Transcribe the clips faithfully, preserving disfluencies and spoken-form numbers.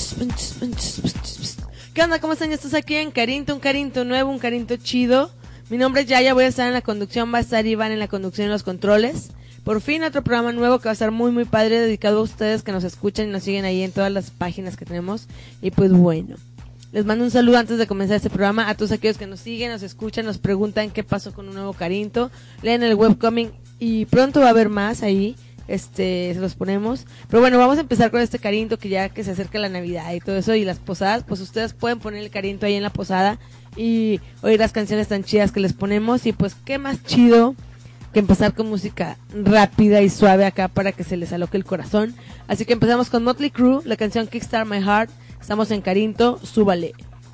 ¿Qué onda? ¿Cómo están? Estás aquí en Carinto, un Carinto nuevo, un Carinto chido. Mi nombre es Yaya, voy a estar en la conducción, va a estar Iván en la conducción y los controles. Por fin otro programa nuevo que va a estar muy muy padre, dedicado a ustedes que nos escuchan y nos siguen ahí en todas las páginas que tenemos. Y pues bueno, les mando un saludo antes de comenzar este programa a todos aquellos que nos siguen, nos escuchan, nos preguntan qué pasó con un nuevo Carinto. Leen el webcomic y pronto va a haber más ahí. Este, se los ponemos. Pero bueno, vamos a empezar con este Carinto, que ya que se acerca la Navidad y todo eso, y las posadas, pues ustedes pueden poner el Carinto ahí en la posada y oír las canciones tan chidas que les ponemos. Y pues qué más chido que empezar con música rápida y suave acá para que se les aloque el corazón. Así que empezamos con Motley Crue, la canción Kickstart My Heart. Estamos en Carinto, súbale.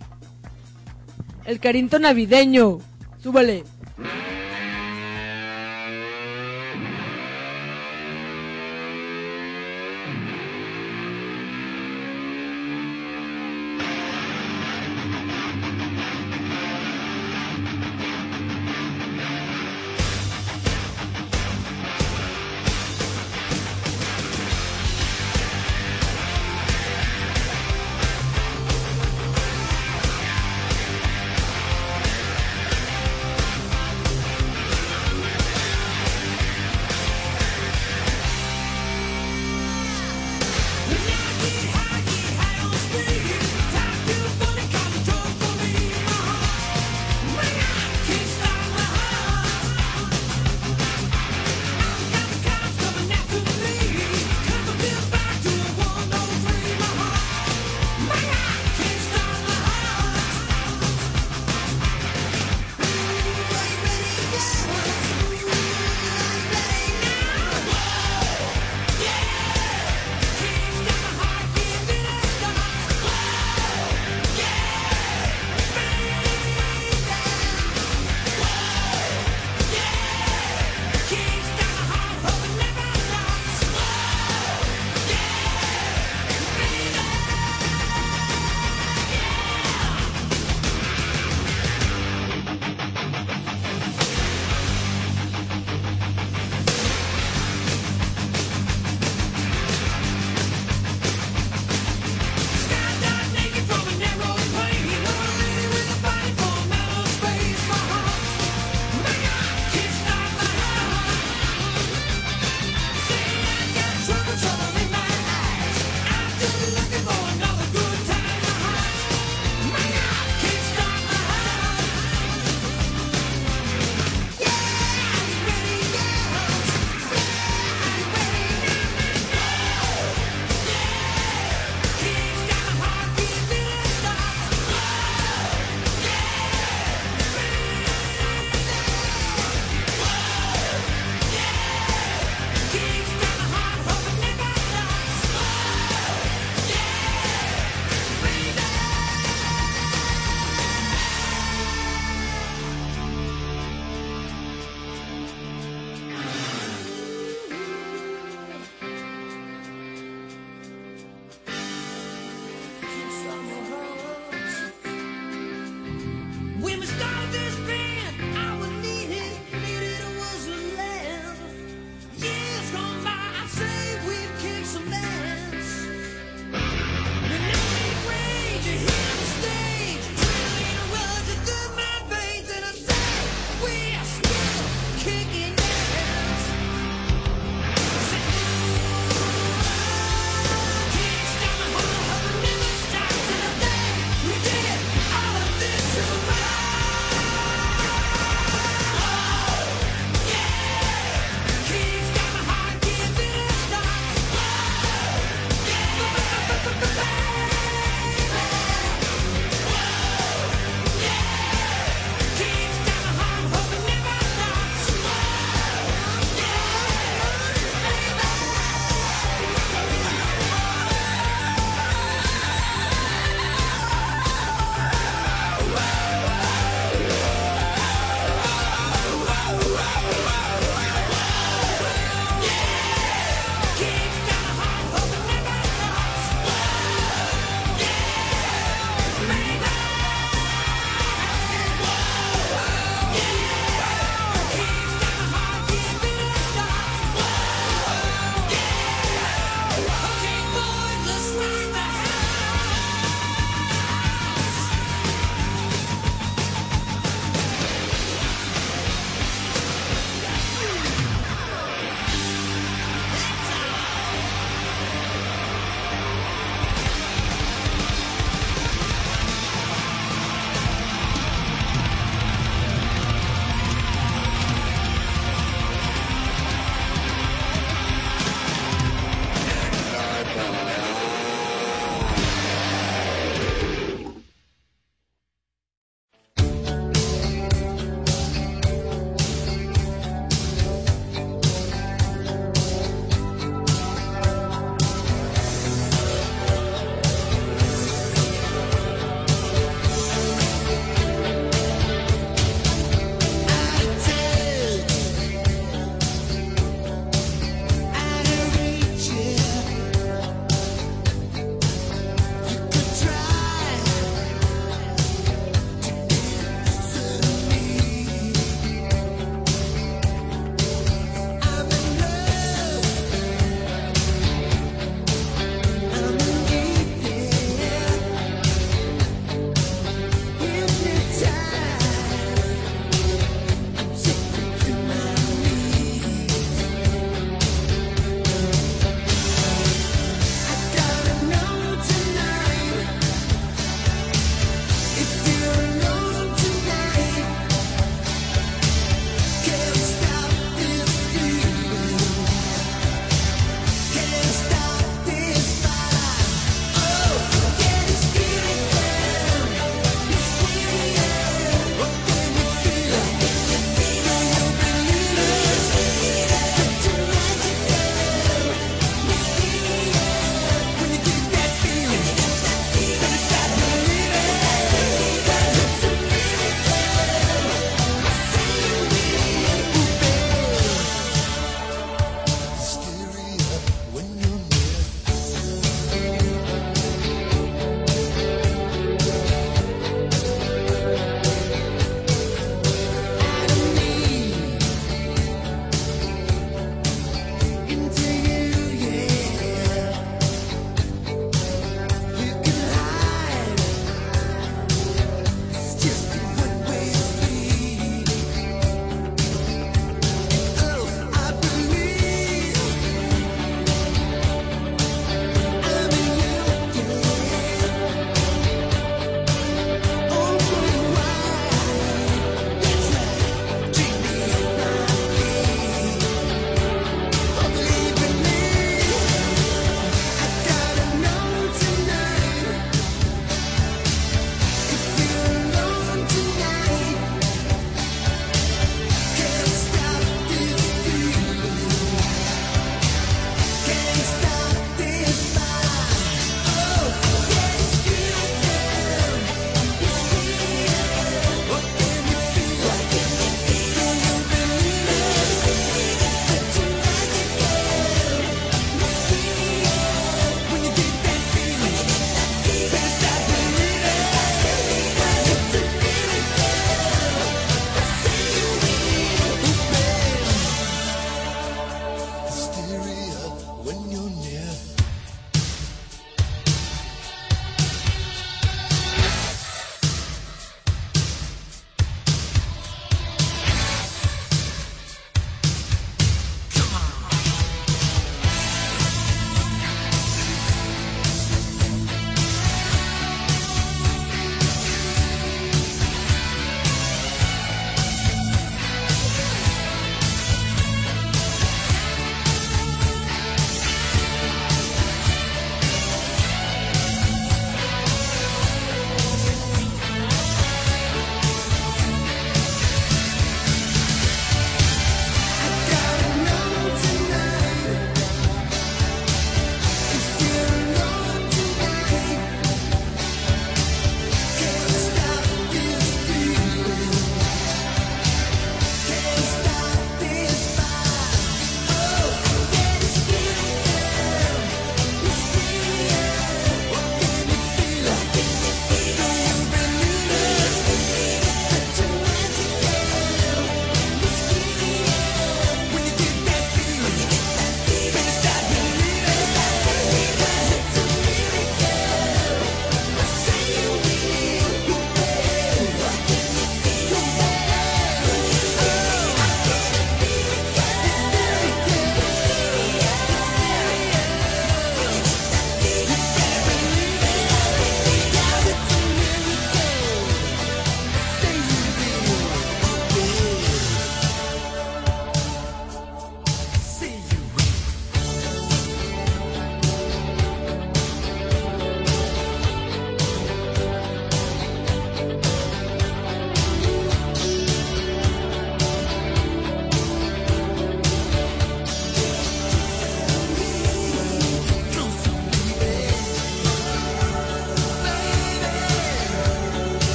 El Carinto navideño, súbale.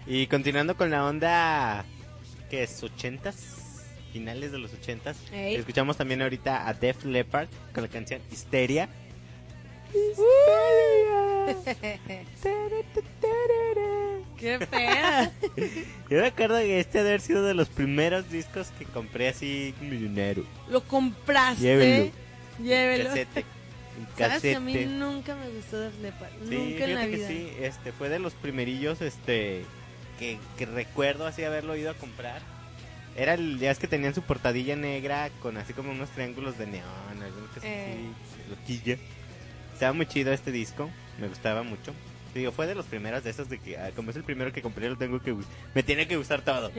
Y continuando con la onda, ¿qué es? ¿ochentas? Finales de los ochentas. Ey. Escuchamos también ahorita a Def Leppard con la canción Histeria. ¡Qué fea! Yo me acuerdo que este debe haber sido de los primeros discos que compré así millonero. ¿Lo compraste? Llévelo. Llévelo. Casete. Un ¿Sabes que a casete. mí nunca me gustó Def Leppard? Sí, Nunca en la fíjate que vida. sí, este, fue de los primerillos, este, que, que recuerdo así haberlo ido a comprar. Era el, ya es que tenían su portadilla negra con así como unos triángulos de neón, algunas cosas Eh. así, loquilla. Estaba muy chido este disco, me gustaba mucho. Digo, fue de los primeros de esos de que, ah, como es el primero que compré, lo tengo que, gus- me tiene que gustar todo.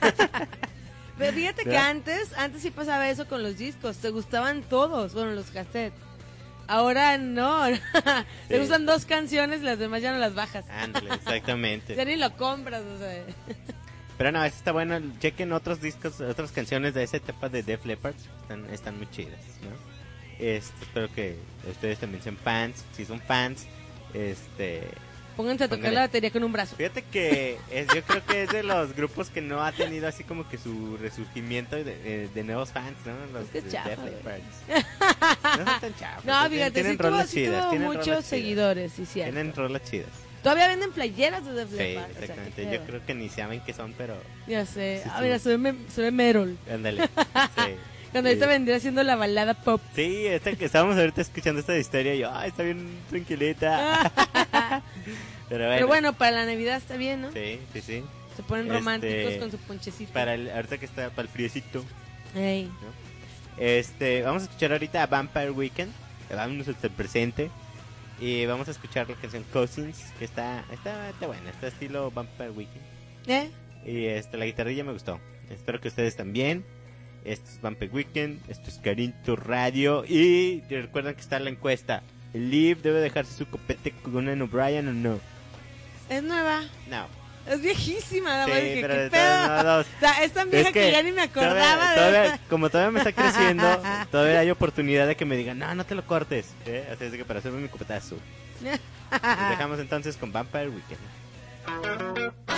Pero fíjate que ¿verdad? antes, antes sí pasaba eso con los discos, te gustaban todos, bueno, los cassettes. Ahora no, te Sí. gustan dos canciones y las demás ya no las bajas. Ándale, exactamente. Ya ni lo compras, o sea. Pero no, este está bueno. Chequen otros discos, otras canciones de esa etapa de Def Leppard. Están, están muy chidas, ¿no? Este, espero que ustedes también sean fans. Si son fans, este... Pónganse a tocar Póngale. la batería con un brazo. Fíjate que es, yo creo que es de los grupos que no ha tenido así como que su resurgimiento de, de, de nuevos fans, ¿no? Los Es que es de chafa, Def güey. Leppard. No son tan chafas. No, tienen- fíjate, tienen sí tuvo, rolas sí chidas, tuvo tienen muchos rolas chidas. seguidores, sí, cierto. Tienen rolas chidas. Todavía venden playeras de Def Sí, Leppard. o sea, exactamente. qué Yo pedo. creo que ni saben qué son, pero Ya sé. Sí, Ah, sí. mira, se ve, me- se ve Merol. ándale. Sí. Cuando ahorita Sí. vendría haciendo la balada pop. Sí, esta que estábamos ahorita escuchando esta historia y yo, ay, está bien tranquilita. Pero bueno. Pero bueno, para la Navidad está bien, ¿no? Sí, sí, sí. Se ponen Este, románticos con su ponchecito. Para el, ahorita que está para el friecito, Ey. ¿no? Este, vamos a escuchar ahorita a Vampire Weekend. Vámonos hasta el presente. Y vamos a escuchar la canción Cousins, que está, está, está buena, está estilo Vampire Weekend. ¿Eh? Y este, la guitarrilla me gustó. Espero que ustedes también. Esto es Vampire Weekend, esto es Carinto Radio. Y recuerden que está la encuesta. ¿El Liv debe dejarse su copete con Conan O'Brien o no? Es nueva. No. Es viejísima, Sí, la verdad. pero ¿Qué de pedo? todos modos, O sea, es tan vieja es que, ya ni me acordaba todavía- de todavía- esta. como todavía me está creciendo, todavía hay oportunidad de que me digan, no, no te lo cortes. ¿eh? Así es de que para hacerme mi copetazo. Nos dejamos entonces con Vampire Weekend.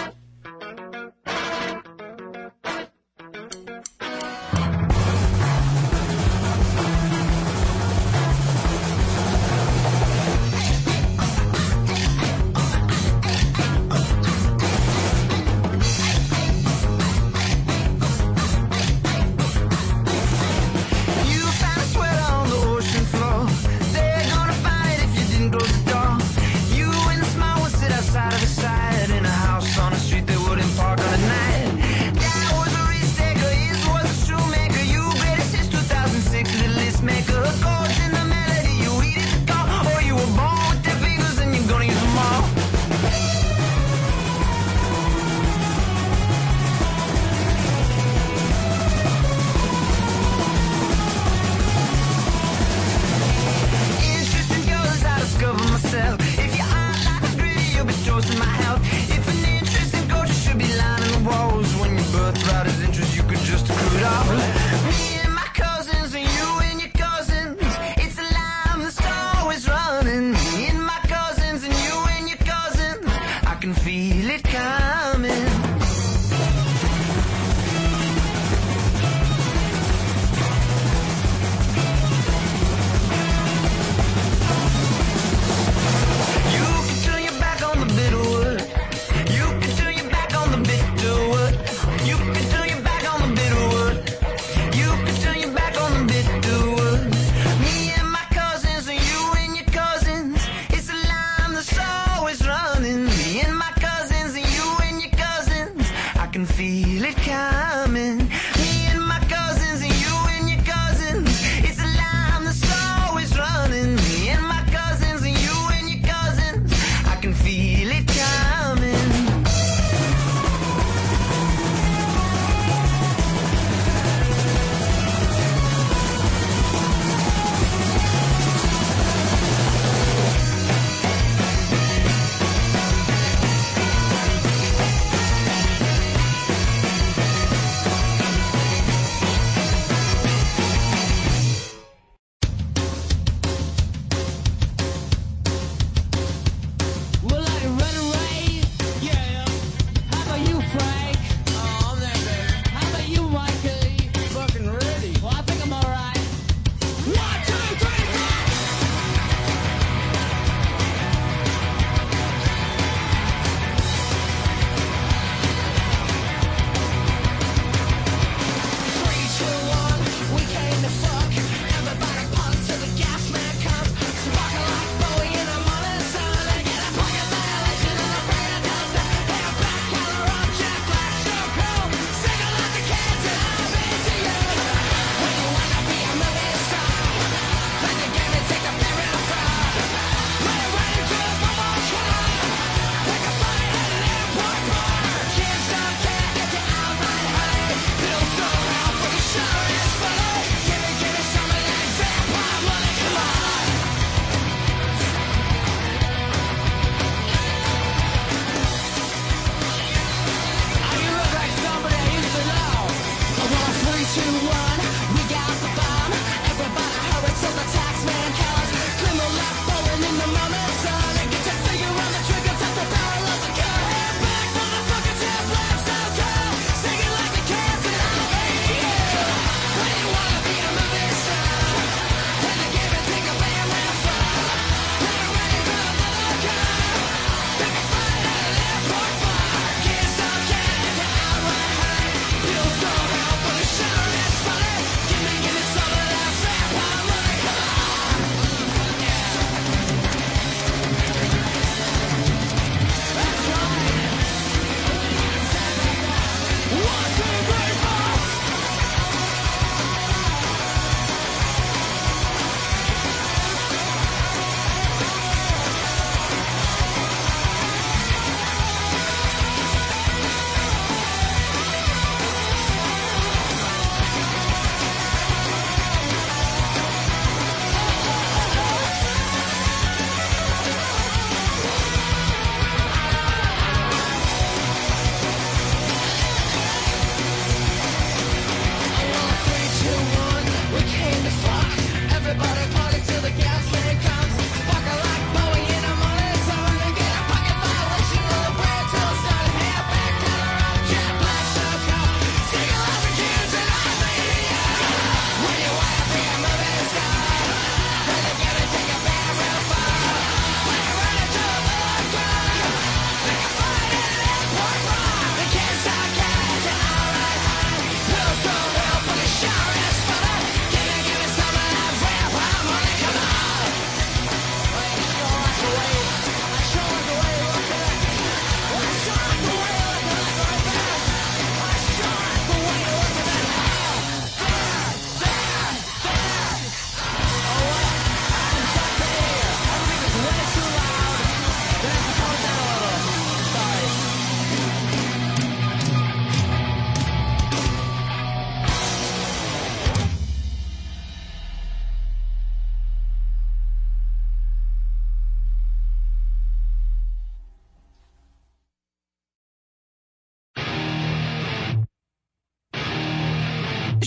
You found a sweater on the ocean floor. They're gonna find it if you didn't close the door. You and the small one sit outside of the side in a house on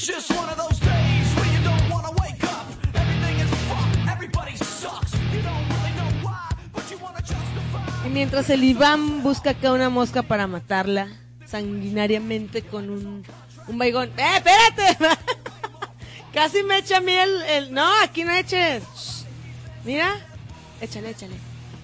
It's just one of those days where you don't want to wake up. Everything is fucked, everybody sucks. You don't really know why, but you want to justify. Y mientras el Iván busca acá una mosca para matarla sanguinariamente con un, un baigón. ¡Eh, espérate! Casi me echa a mí el, el... No, aquí no eches. Shh. Mira. Échale, échale.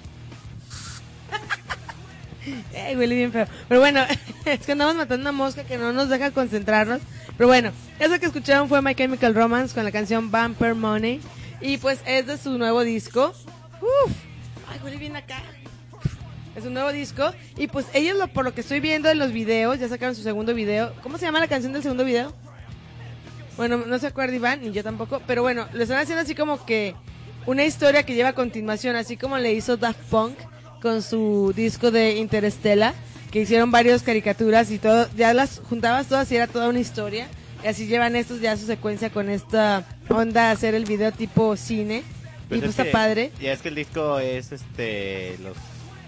Eh, huele bien feo. Pero bueno, es que andamos matando una mosca que no nos deja concentrarnos. Pero bueno, eso que escucharon fue My Chemical Romance con la canción Bumper Money. Y pues es de su nuevo disco. Uf. Ay, huele bien acá. Es un nuevo disco. Y pues ellos, lo, por lo que estoy viendo en los videos, ya sacaron su segundo video. ¿Cómo se llama la canción del segundo video? Bueno, no se acuerda Iván, ni yo tampoco. Pero bueno, lo están haciendo así como que una historia que lleva a continuación. Así como le hizo Daft Punk con su disco de Interstellar, que hicieron varias caricaturas y todo. Ya las juntabas todas y era toda una historia. Y así llevan estos ya su secuencia con esta onda, hacer el video tipo cine. Pues y pues es está que- padre. Ya es que el disco es este. Los.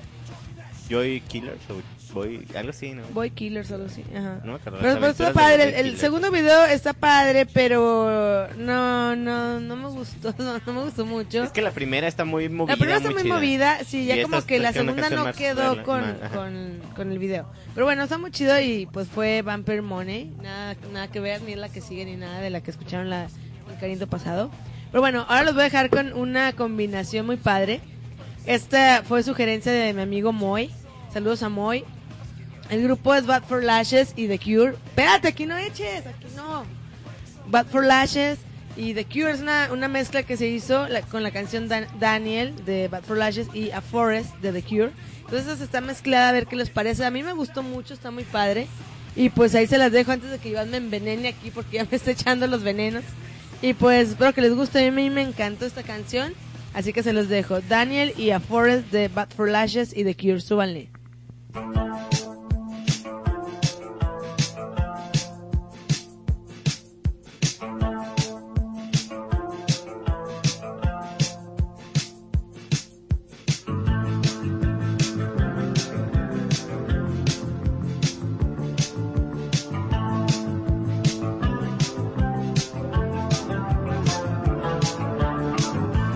Joy Killers o Boy. Algo así, ¿no? Boy Killer solo sí, ajá. No me acuerdo, Pero, las pero está aventuras de padre, los el, Boy el Killers. segundo video está padre, pero no, no, no me gustó, no, no me gustó mucho. Es que la primera está muy movida. La primera está muy chida. movida, sí, Y ya esta como es que la creo una segunda canción no más quedó rela- con, más- ajá. con, con el video. Pero bueno, está muy chido y pues fue Bumper Money, nada, nada que ver, ni la que sigue ni nada de la que escucharon la, el carito pasado. Pero bueno, ahora los voy a dejar con una combinación muy padre. Esta fue sugerencia de mi amigo Moy, saludos a Moy. El grupo es Bad for Lashes y The Cure. Espérate, aquí no eches, aquí no. Bad for Lashes y The Cure es una, una mezcla que se hizo la- con la canción Dan- Daniel de Bad for Lashes y A Forest de The Cure. Entonces está mezclada, a ver qué les parece. A mí me gustó mucho, está muy padre. Y pues ahí se las dejo antes de que Iván me envenene aquí porque ya me está echando los venenos. Y pues espero que les guste, a mí me encantó esta canción. Así que se los dejo. Daniel y A Forest de Bad for Lashes y The Cure, súbanle.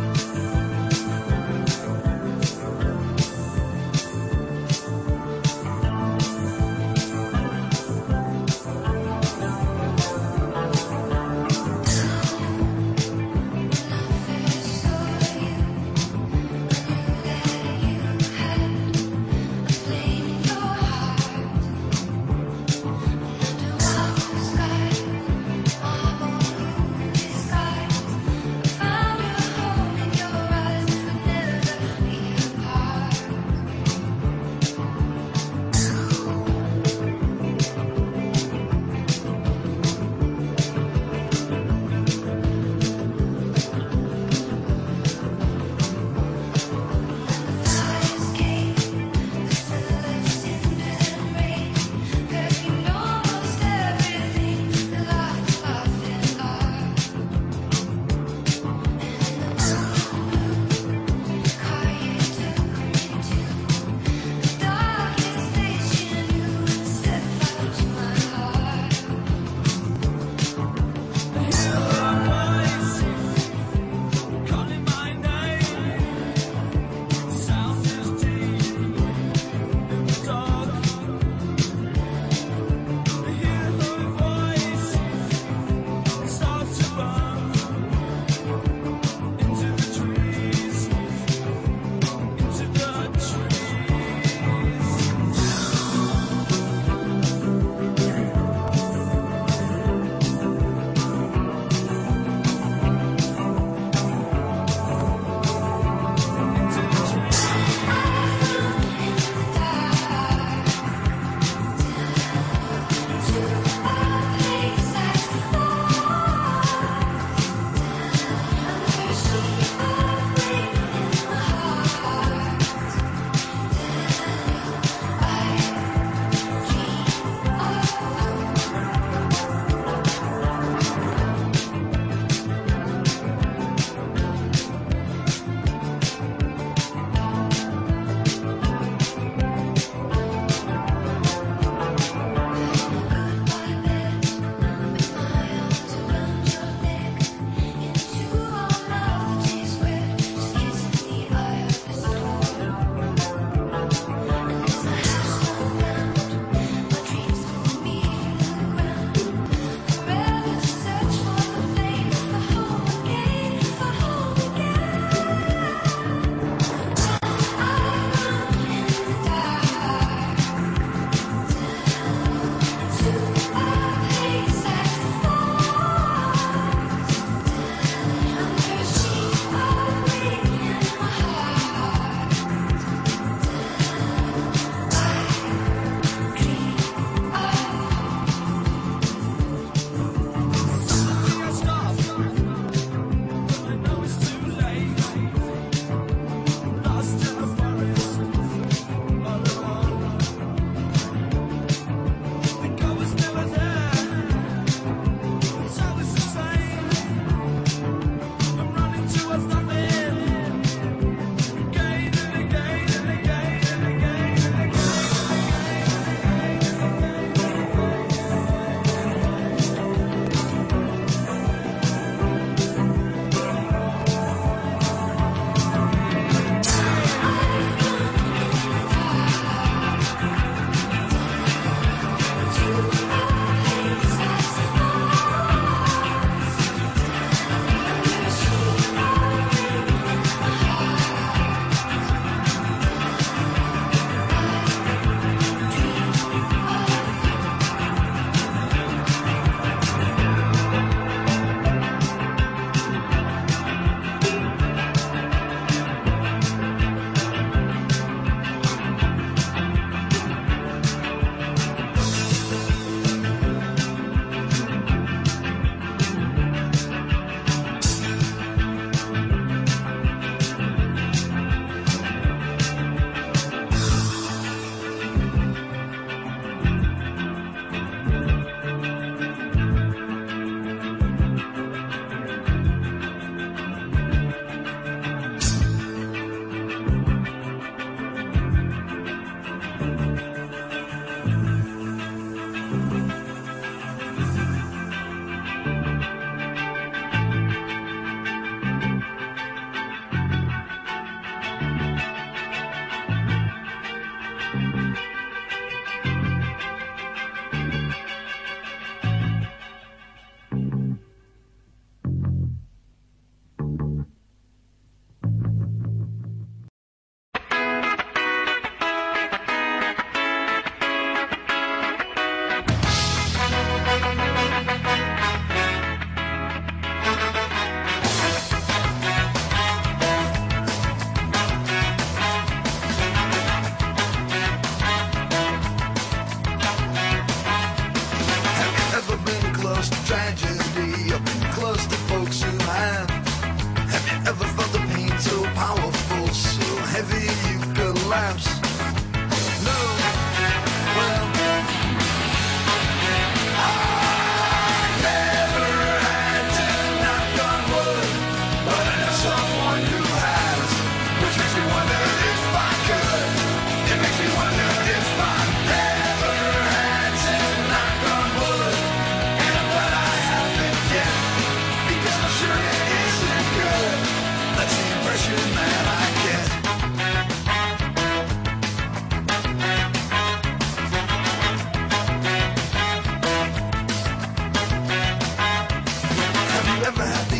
Thank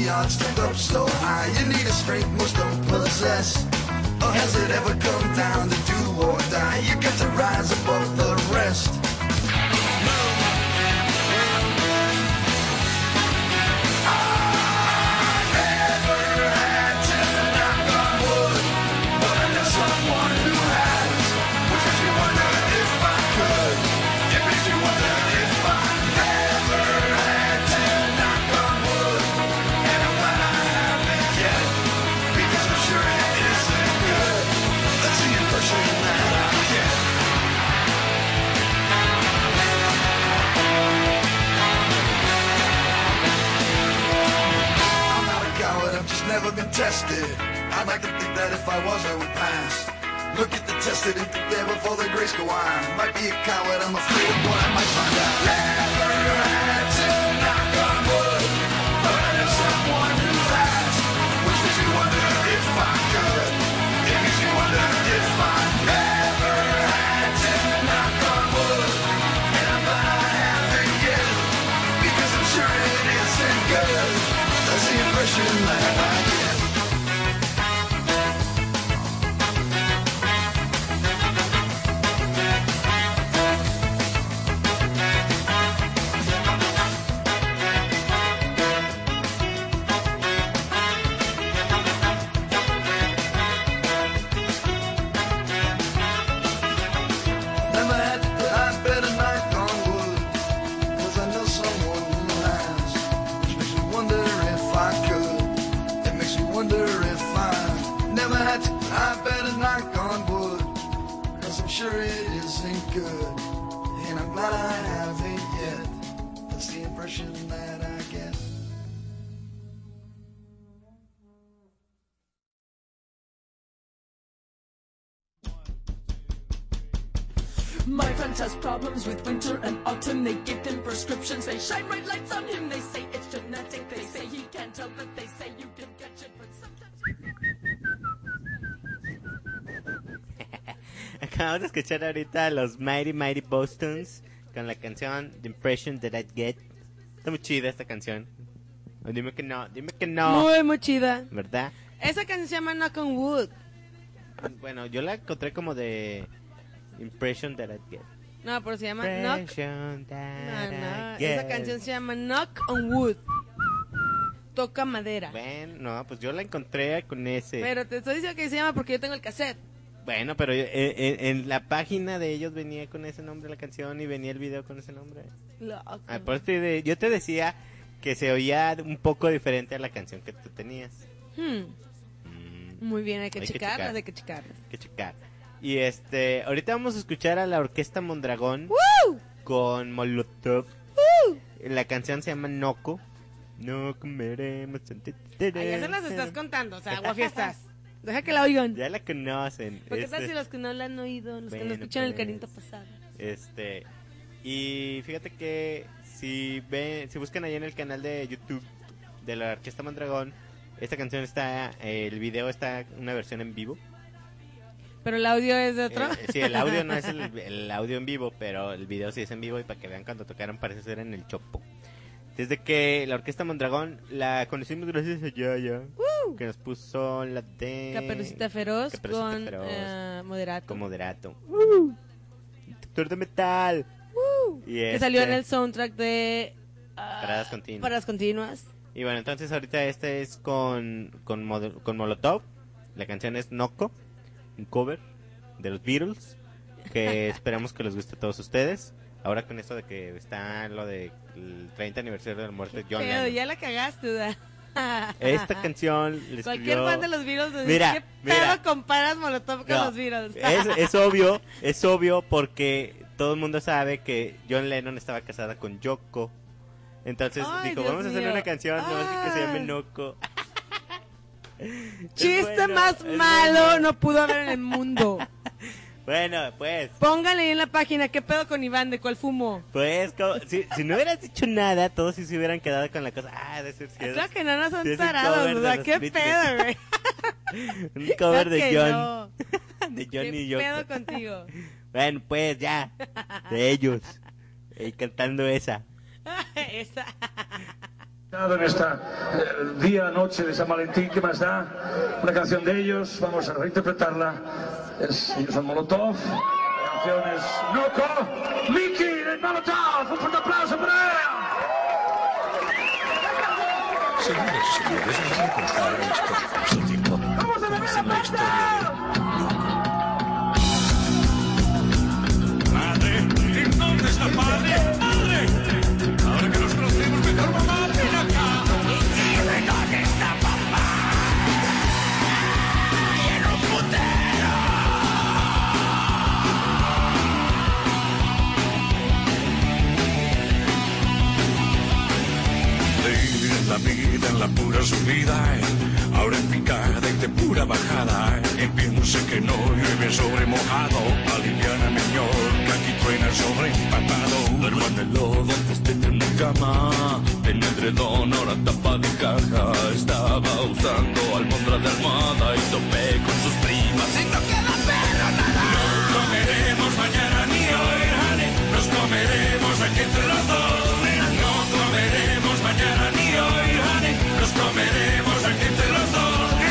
the odds stacked up so high. You need a strength most don't possess. Or has it ever come down to do or die? You got to rise above the rest. Never been tested. I'd like to think that if I was, I would pass. Look at the tested and think there before the grace go on. Might be a coward, I'm afraid of what I might find out. Never had to knock on wood, but I know someone who has. Which makes me wonder if I could. It makes me wonder if I never had to knock on wood, and I'm glad I haven't yet, because I'm sure it isn't good. That's the impression that I get. Never had to put I better knock on wood, 'cause I know someone who has. Which makes me wonder if I could. It makes me wonder if I never had to I better knock on wood, 'cause I'm sure it isn't good, and I'm glad I haven't yet. That's the impression that I get. My friend has problems with winter and autumn. They give him prescriptions. They shine bright lights on him. They say it's genetic. They say he can't help it. They say you can catch it, but sometimes... Acabamos de escuchar ahorita a los Mighty Mighty Bostons con la canción The Impression That I Get. Está muy chida esta canción. Oh, dime que no, dime que no. Muy, muy chida. ¿Verdad? Esa canción se llama Knock on Wood. Bueno, yo la encontré como de Impression That I Get. No, pero se llama Knock. Impression that No, no. I get. Esa canción se llama Knock on Wood. Toca madera. Bueno, no, pues yo la encontré con ese. Pero te estoy diciendo que se llama porque yo tengo el cassette. Bueno, pero yo- en, en- en la página de ellos venía con ese nombre la canción y venía el video con ese nombre. Loco. Ah, por eso te de- yo te decía que se oía un poco diferente a la canción que tú tenías. Hmm. Mm, Muy bien, hay que Hay que checarlas, checar. hay que checarlas. que checar. Y este, ahorita vamos a escuchar a la Orquesta Mondragón ¡Woo! con Molotov. La canción se llama Noco. No comeremos. Ay, ya se las estás contando, o sea, aguafiestas. Deja que la oigan. Ya la conocen. ¿Por qué tal Este- si los que no la han oído, los que no Bueno, escucharon el pues. carinto pasado? Este, y fíjate que si ven, si buscan ahí en el canal de YouTube de la Orquesta Mondragón, esta canción está, eh, el video está una versión en vivo. Pero el audio es de otro. Eh, sí, el audio no es el, el audio en vivo, pero el video sí es en vivo y para que vean cuando tocaron parece ser en el Chopo. Desde que la Orquesta Mondragón la conocimos gracias a Yaya, que nos puso la de Caperucita Feroz Caperucita con Feroz. eh, Moderato. con Moderato. Detector de metal. Y Que este- salió en el soundtrack de ah, Paradas continuas. Paradas continuas. Y bueno, entonces ahorita este es con, con, Mod- con Molotov. La canción es Noco, un cover de los Beatles, que esperamos que les guste a todos ustedes. Ahora con esto de que está lo de el treinta aniversario de la muerte de John Pero Lennon. ya la cagaste, ¿verdad? Esta canción le Cualquier escribió- fan de los Beatles dice, Mira, ¿qué mira. pedo comparas Molotov con No, los Beatles? es, es obvio, es obvio porque todo el mundo sabe que John Lennon estaba casada con Yoko. Entonces Ay, dijo, Dios vamos a hacer mío. una canción no, que se llame Ay. Noco. Chiste Es bueno, más es malo bueno. no pudo haber en el mundo. Bueno, pues, Póngale ahí en la página, ¿qué pedo con Iván? ¿De cuál fumo? pues, como- si, si no hubieras dicho nada, todos sí se hubieran quedado con la cosa. Ah, de ser Ah, cierto. claro que no, no son sí es un tarados, cover o de sea, los ¿qué Beatles. pedo, güey? Un cover Claro de que John, no. de John ¿Qué y Yoko. pedo contigo? Bueno, pues ya, de ellos, y cantando esa. Esa. En esta eh, día, noche de San Valentín, ¿qué más da? Una canción de ellos, vamos a reinterpretarla. Es, ellos son Molotov, la canción es Noco, Mickey de Molotov, un fuerte aplauso para él. Señores y señores, les voy a contar una historia de nuestro tiempo. Conocen la historia de... Padre, ¿en dónde está padre? ¡Padre! Ahora que nos conocemos mejor, mamá, ven acá. Dime dónde está papá. Y en un putero. Vivir en la vida, en la pura subida, eh. Ahora en picada y de pura bajada, eh. Y piense que no llueve sobre mojado. Aliviana señor, que aquí truena sobre empapado. Duermo en el lodo antes de tener cama. En edredón, ahora tapa de caja. Estaba usando almohadra de almohada y topé con sus primas. Y no queda perro nada. No comeremos mañana ni hoy, honey. Nos comeremos aquí entre los dos. No comeremos mañana ni hoy, honey. Nos comeremos aquí entre los dos.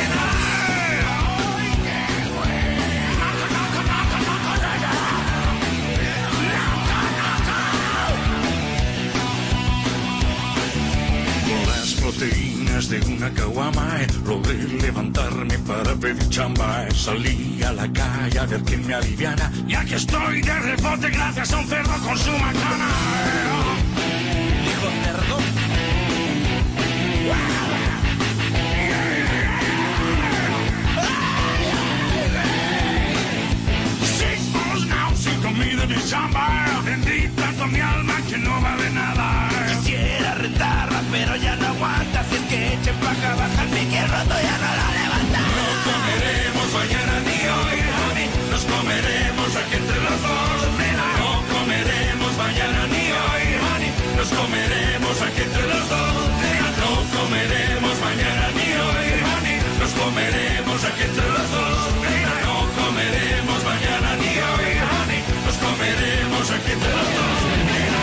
Proteínas de una caguama, eh. Logré levantarme para pedir chamba, eh. Salí a la calle a ver quién me aliviana. Y aquí estoy de rebote gracias a un cerdo con su macana, eh. ¿Dijo cerdo? Six balls now, sin comida ni chamba, eh. Vendí tanto mi alma que no vale nada, eh. Quisiera rentarla, pero ya no aguanta. Si es que echen pa' acá, baja el pique roto, ya no la levanta. No comeremos mañana ni hoy, honey. Nos comeremos aquí entre los dos, nena. No comeremos mañana ni hoy, honey. Nos comeremos aquí entre los dos, nena. No comeremos mañana ni hoy, honey. Nos comeremos aquí entre los dos, nena. No comeremos mañana ni hoy, honey. Nos comeremos aquí entre los dos, nena.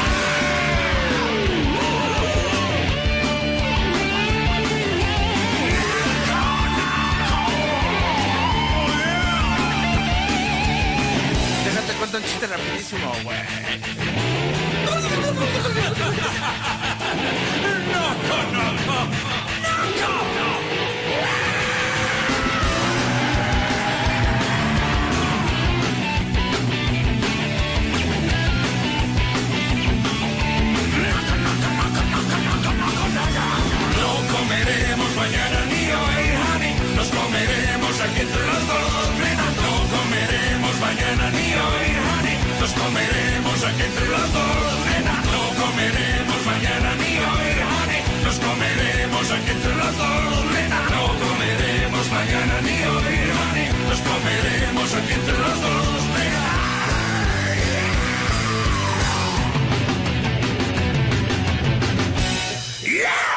Déjate cuento un chiste rapidísimo, güey. No, no, no, no. No comeremos mañana ni hoy, honey. Nos comeremos aquí entre los dos, nena. No comeremos mañana ni hoy, honey. Nos comeremos aquí entre los dos, nena. No comeremos mañana ni hoy, honey. Nos comeremos aquí entre los dos, nena. No comeremos mañana ni hoy, honey. Nos comeremos aquí entre los dos, nena. Yeah!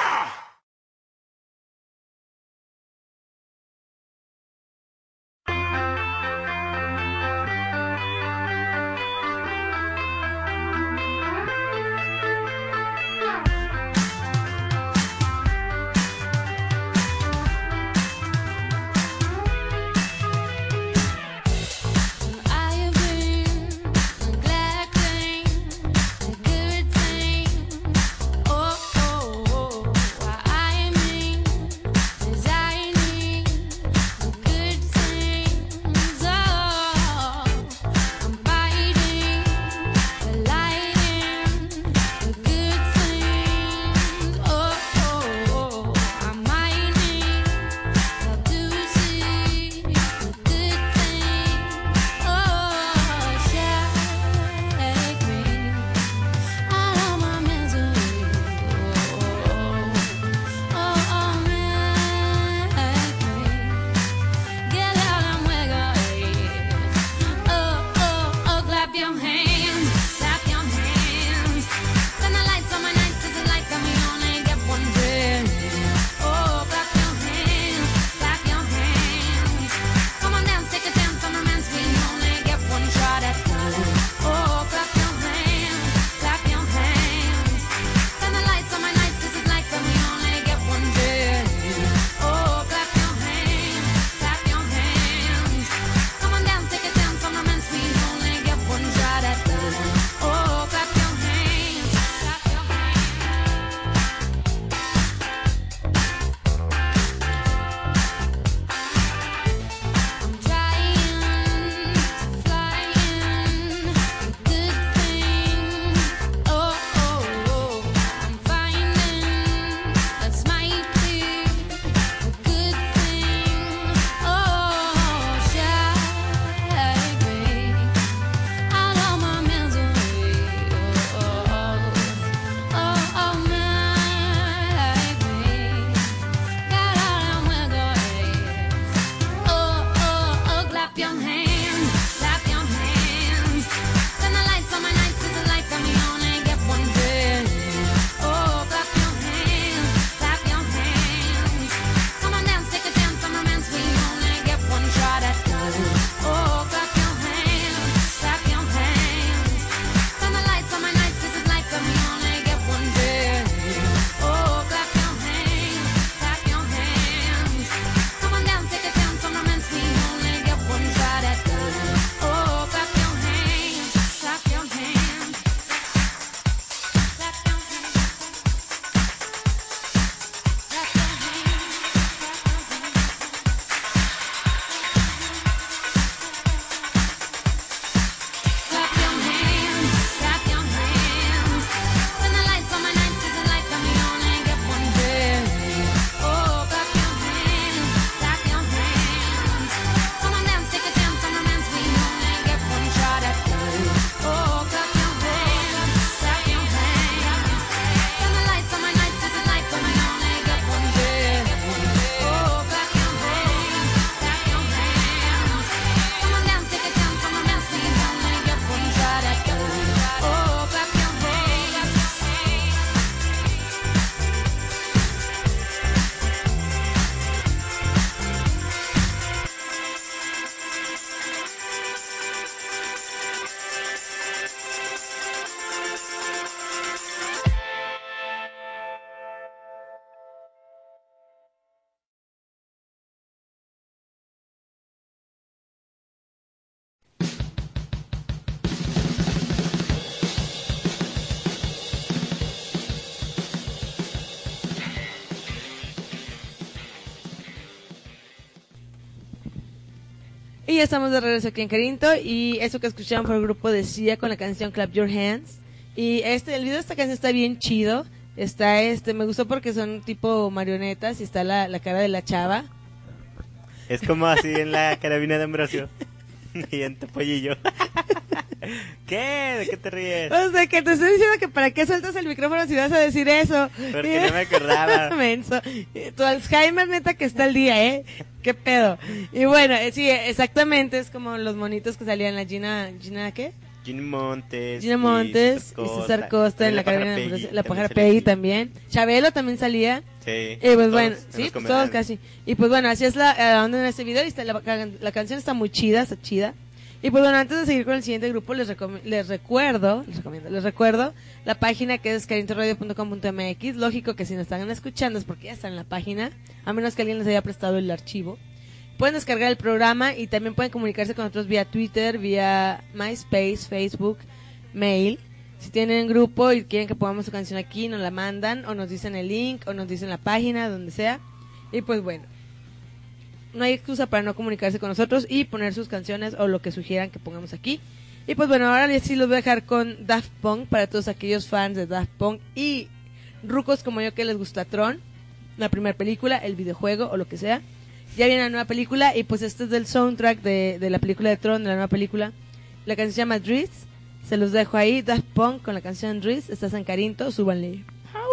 Y ya estamos de regreso aquí en Carinto. Y eso que escucharon fue el grupo de Sia con la canción Clap Your Hands. Y este, el video de esta canción está bien chido. Está este, me gustó porque son tipo marionetas y está la, la cara de la chava. Es como así en la carabina de Ambrosio. Y en Topollillo. ¿Qué? ¿De qué te ríes? O sea, que te estoy diciendo que para qué sueltas el micrófono si vas a decir eso. Porque no me acordaba. Menso. Tu Alzheimer neta que está al día, ¿eh? ¿Qué pedo? Y bueno, eh, sí, exactamente, es como los monitos que salían la Gina, ¿Gina qué? Gina Montes. Gina Montes y César Costa en la carabina de Ambrosio. La pájara Peggy también. Chabelo también salía. Sí. Y pues todos, bueno, en sí, los pues todos casi. Y pues bueno, así es la, la onda en este video. Y está, la, la canción está muy chida, está chida. Y pues bueno, antes de seguir con el siguiente grupo, les, les recuerdo, les recomiendo, les recuerdo la página que es carinto radio punto com punto m x. Lógico que si nos están escuchando es porque ya están en la página, a menos que alguien les haya prestado el archivo. Pueden descargar el programa y también pueden comunicarse con nosotros vía Twitter, vía MySpace, Facebook, mail. Si tienen grupo y quieren que pongamos su canción aquí, nos la mandan o nos dicen el link o nos dicen la página, donde sea. Y pues bueno, no hay excusa para no comunicarse con nosotros y poner sus canciones o lo que sugieran que pongamos aquí. Y pues bueno, ahora sí los voy a dejar con Daft Punk para todos aquellos fans de Daft Punk y rucos como yo que les gusta Tron, la primera película, el videojuego o lo que sea. Ya viene la nueva película y pues este es del soundtrack de, de la película de Tron, de la nueva película. La canción se llama Drizzt. Se los dejo ahí, Daft Punk con la canción Drizzt. Estás en Carinto, súbanle.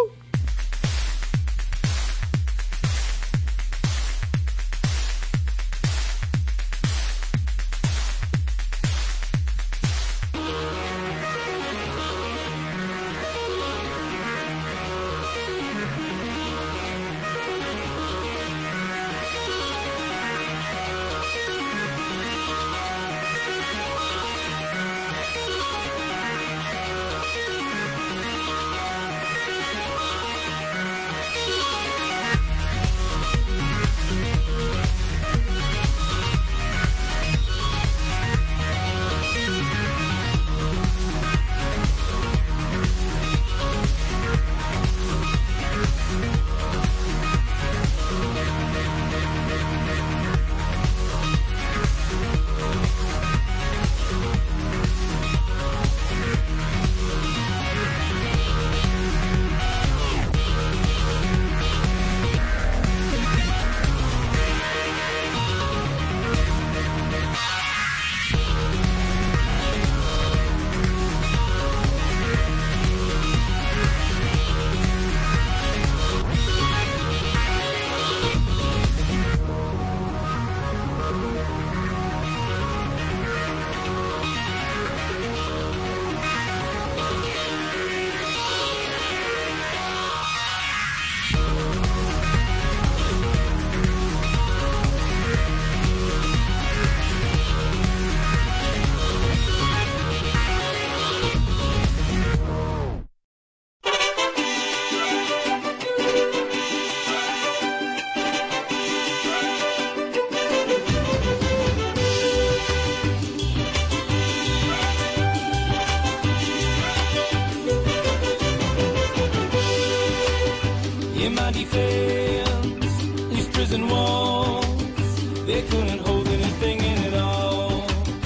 In my defense, these prison walls, they couldn't hold anything in it all.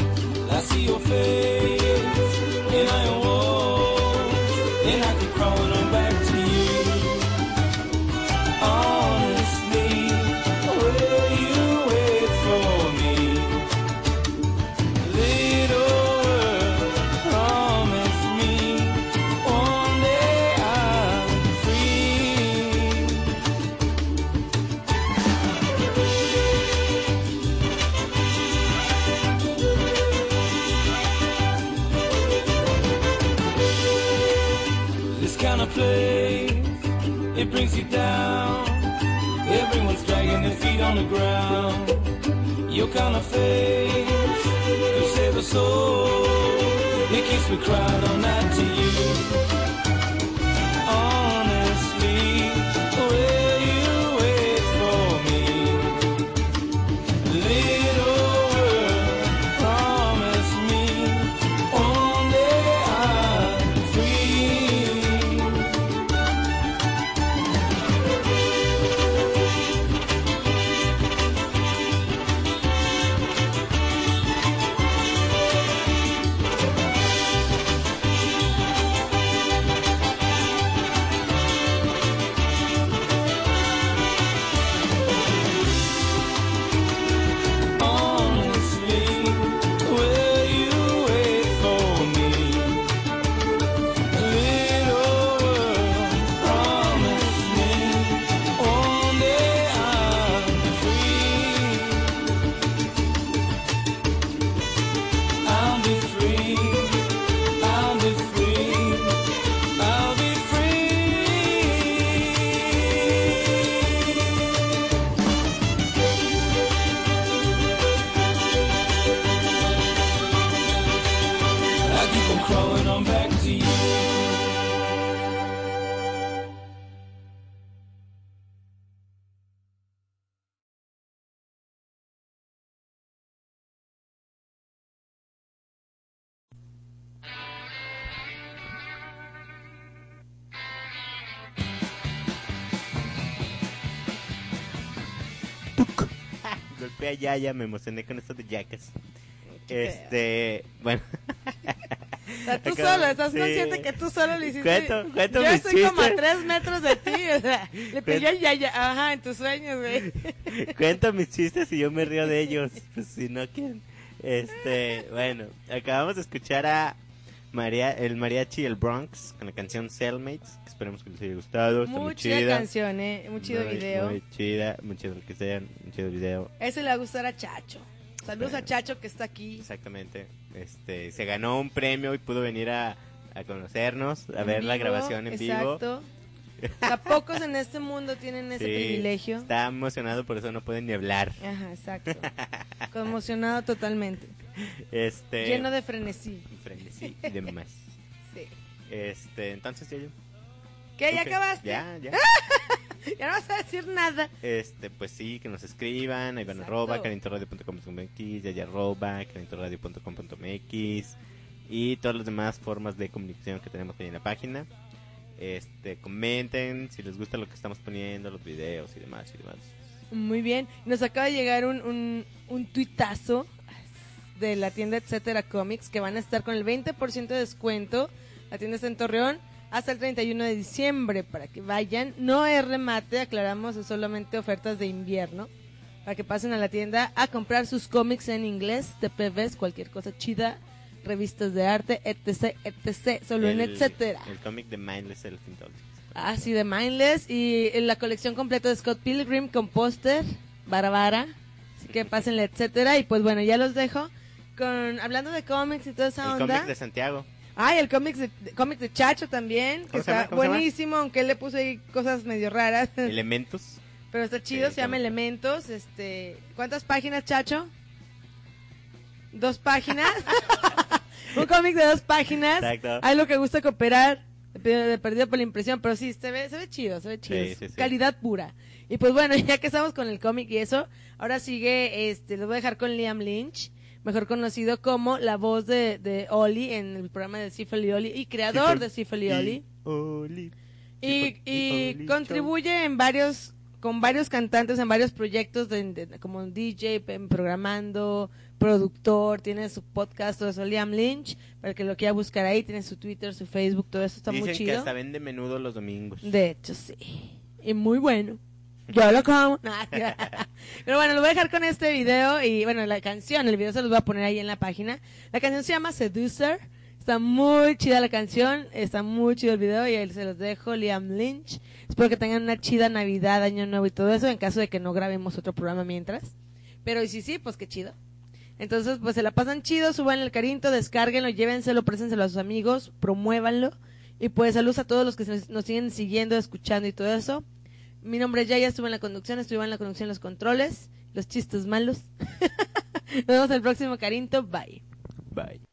I see your face in iron walls, and I keep crawling on back to you. Honestly, will you wait for me? Little world, promise me one day I'll be free. This kind of place, it brings you down. Everyone's dragging their feet on the ground. Your kind of face could save a soul. It keeps me crying all night to you. Honestly, will you wait for me? Little world, promise me one day I'll be free. golpeé a Yaya, me emocioné con esto de Jackass. Este, bueno. O sea, tú Acabo- solo, estás sí. consciente que tú solo lo hiciste. Cuento- cuento Yo mis estoy como a chistes. tres metros de ti, o sea, le pegué a Yaya, ajá, en tus sueños, güey. Cuento mis chistes y yo me río de ellos. Pues si no, ¿quién? Este, bueno, acabamos de escuchar a María, el mariachi El Bronx con la canción Cellmates, que esperemos que les haya gustado. Está muy, Muy chida chida. canción, eh, muy chido Muy- video. Muy chida, muy chido lo que sea, muy chido video. Ese le va a gustar a Chacho. Saludos Bueno. a Chacho que está aquí. Exactamente. Este, se ganó un premio y pudo venir a, a conocernos, a En ver la vivo, grabación en vivo. Exacto. O sea, pocos en este mundo tienen ese Sí, privilegio. Está emocionado, por eso no pueden ni hablar. Ajá, exacto. Conmocionado totalmente. Este, Lleno de frenesí. frenesí y demás. Sí. Este, entonces, yo, ¿Qué? ¿Ya ¿tú acabaste? Ya, ya. Ya no vas a decir nada. Este, pues sí, que nos escriban, Iván Exacto. arroba, carintoradio punto com punto m x, yaya arroba, carintoradio punto com punto m x y todas las demás formas de comunicación que tenemos ahí en la página. Este, comenten si les gusta lo que estamos poniendo, los videos y demás y demás. Muy bien. Nos acaba de llegar un, un, un tuitazo de la tienda Etcétera Comics que van a estar con el veinte por ciento de descuento. La tienda está en Torreón hasta el treinta y uno de diciembre para que vayan. No es remate, aclaramos, es solamente ofertas de invierno. Para que pasen a la tienda a comprar sus cómics en inglés, T P Vs, cualquier cosa chida, revistas de arte, etc, etc, solo en El- Etcétera. El cómic de Mindless Elephant Doll. Ah, sí, de Mindless y en la colección completa de Scott Pilgrim con póster, Barbara. Así que pásenle, etcétera. Y pues bueno, ya los dejo con hablando de cómics y toda esa El onda. cómic de Santiago. Ay, el cómic de, de- cómic de Chacho también, que ¿Cómo se está llama? ¿Cómo se llama? buenísimo, aunque él le puso ahí cosas medio raras. Elementos. Pero está chido, Sí, se llama cómic. Elementos. Este, ¿cuántas páginas, Chacho? Dos páginas. Un cómic de dos páginas. Exacto. Hay lo que gusta cooperar. De de perdido por la impresión, pero sí, se ve, se ve chido, se ve chido. Sí, es sí, sí. Calidad pura. Y pues bueno, ya que estamos con el cómic y eso, ahora sigue, este, lo voy a dejar con Liam Lynch, mejor conocido como la voz de, de Oli en el programa de Sifel y Oli, y creador de Sifel y Oli. Oli. Y, Sifel y Oli contribuye en varios, con varios cantantes en varios proyectos de, de- como D J, pe- programando, productor, tiene su podcast, todo eso, Liam Lynch, para el que lo quiera buscar ahí, tiene su Twitter, su Facebook, todo eso está Dicen muy que chido. hasta vende menudo los domingos. De hecho, sí. Y muy bueno. Yo lo como. Nah, pero bueno, lo voy a dejar con este video y bueno, la canción, el video se los voy a poner ahí en la página. La canción se llama Seducer. Está muy chida la canción, está muy chido el video y ahí se los dejo, Liam Lynch. Espero que tengan una chida Navidad, Año Nuevo y todo eso, en caso de que no grabemos otro programa mientras. Pero y si sí, pues qué chido. Entonces, pues se la pasan chido, suban el carinto, descárguenlo, llévenselo, préstenselo a sus amigos, promuévanlo. Y pues saludos a todos los que nos, nos siguen siguiendo, escuchando y todo eso. Mi nombre es Yaya, estuve en la conducción, estuve en la conducción, los controles, los chistes malos. Nos vemos el próximo carinto, bye. Bye.